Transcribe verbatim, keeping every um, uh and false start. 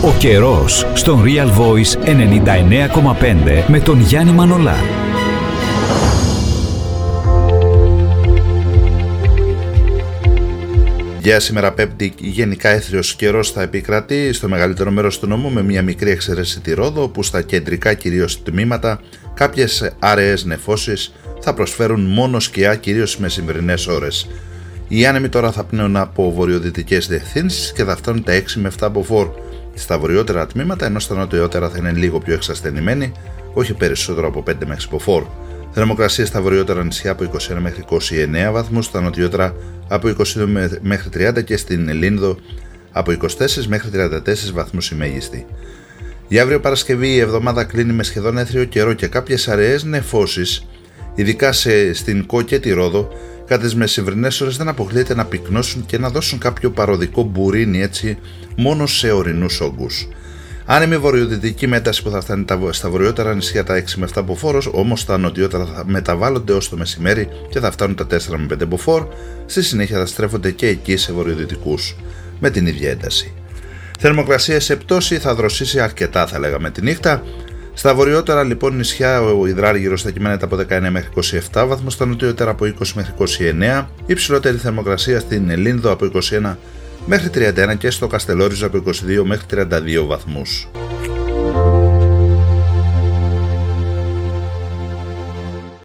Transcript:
Ο καιρός στον Real Voice ενενήντα εννέα κόμμα πέντε με τον Γιάννη Μανολά. Για σήμερα Πέμπτη γενικά έθριος καιρός θα επικρατεί στο μεγαλύτερο μέρος του νομού, με μια μικρή εξαίρεση τη Ρόδο, όπου στα κεντρικά κυρίως τμήματα κάποιες άραιες νεφώσεις θα προσφέρουν μόνο σκιά, κυρίως στις μεσημβρινές ώρες. Οι άνεμοι τώρα θα πνέουν από βορειοδυτικές διευθύνσεις και θα φτάνουν τα έξι με επτά μποφόρ στα βορειότερα τμήματα, ενώ στα νοτιότερα θα είναι λίγο πιο εξασθενημένοι, όχι περισσότερο από πέντε με έξι μποφόρ. Θερμοκρασία στα βορειότερα νησιά από είκοσι ένα μέχρι είκοσι εννέα βαθμούς, στα νοτιότερα από είκοσι δύο μέχρι τριάντα και στην Λίνδο από είκοσι τέσσερα μέχρι τριάντα τέσσερα βαθμούς η μέγιστη. Για αύριο Παρασκευή η εβδομάδα κλείνει με σχεδόν έθριο καιρό και κάποιες αραιές νεφώσεις, ειδικά σε, στην Κο και τη Ρόδο, κατά τις μεσημβρινές ώρες δεν αποκλείεται να πυκνώσουν και να δώσουν κάποιο παροδικό μπουρίνι, έτσι, μόνο σε ορεινούς όγκους. Άνεμη βορειοδυτική μέταση που θα φτάνει στα βορειότερα νησιά τα έξι με επτά μποφόρ, όμως τα νοτιότερα θα μεταβάλλονται ως το μεσημέρι και θα φτάνουν τα τέσσερα με πέντε μποφόρ, στη συνέχεια θα στρέφονται και εκεί σε βορειοδυτικούς με την ίδια ένταση. Θερμοκρασία σε πτώση, θα δροσίσει αρκετά θα λέγαμε τη νύχτα. Στα βορειότερα λοιπόν νησιά ο υδράργυρος θα κυμαίνεται από δεκαεννέα μέχρι είκοσι επτά βαθμούς, στα νοτιότερα από είκοσι μέχρι είκοσι εννέα, υψηλότερη θερμοκρασία στην Λίνδο από είκοσι ένα μέχρι τριάντα ένα και στο Καστελόριζο από είκοσι δύο μέχρι τριάντα δύο βαθμούς.